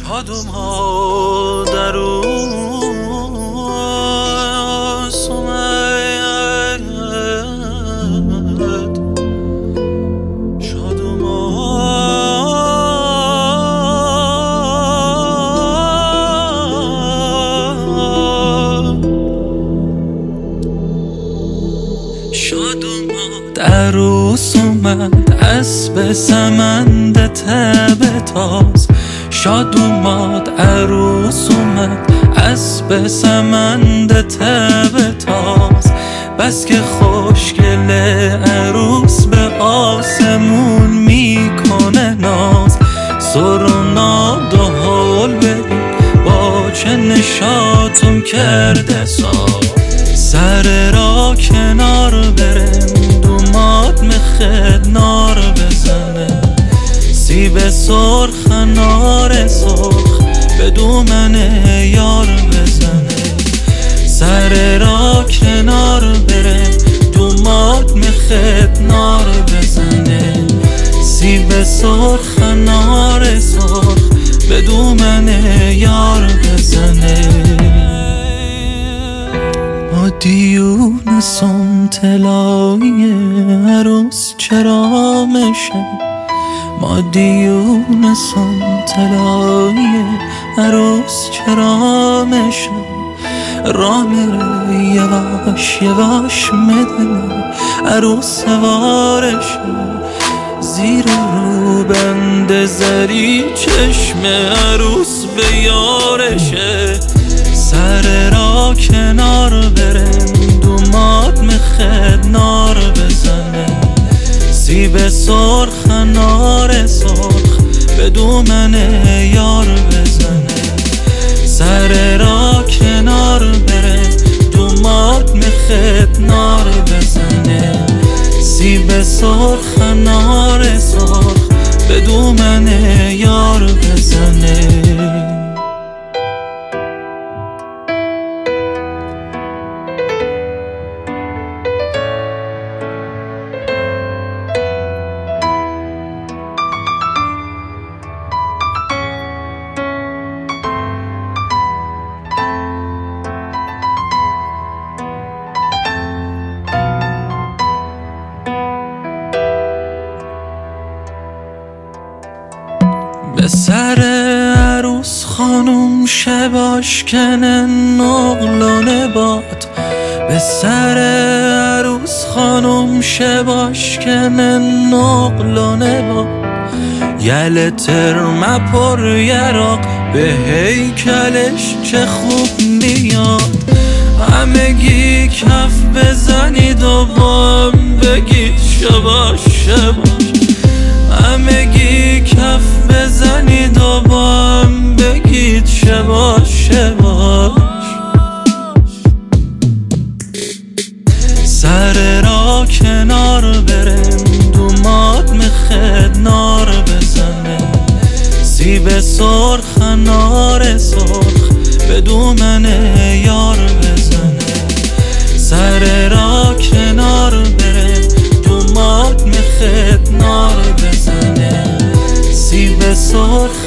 شادم ها در اوست اومد، شادم در اوست اومد، اسب سمند تب تاز. شاد اومد عروس اومد، اسب سمند تب تاز. بس که خوشگل عروس به آسمون میکنه ناز. سر و ناد و حال بریم با چه نشاطم کرده ساز. سر را کنار برم دومات مخد نار بزنه. سیب سرخ نار سرخ به دومن یار بزنه. سر را کنار برم دومات مخد نار بزنه. سیب سرخ نار سرخ به دومن یار بزنه. ما دیون سمتلای عروس چرا میشه؟ ما دیون سمتلای عروس چرا میشه؟ راه میره یواش یواش میدنه عروس سوارشه. زیر رو بند زری چشم عروس به یارشه. سر را کنار برم دومات مخد نار بزنه. سیب سرخ نار سرخ به دومن یار بزنه. سر را کنار بره دومات مخد نار بزنه. سیب سرخ نار سرخ به دومن یار بزنه. به سر عروس خانم شباش کنه نقلانه باد. به سر عروس خانم شباش کنه نقلانه باد. یل ترمه پر یراق به هیکلش چه خوب میاد. همگی کف بزنید و با هم بگید شباش شباش. همگی کف بزنید و با هم بگید شباش شباش. سر را کنار برم دومات مخد نار بزنه. سیب سرخ نار سرخ به دومن یار بزنه. سر را کنار برم دومات مخد نار بزنه. سیب سرخ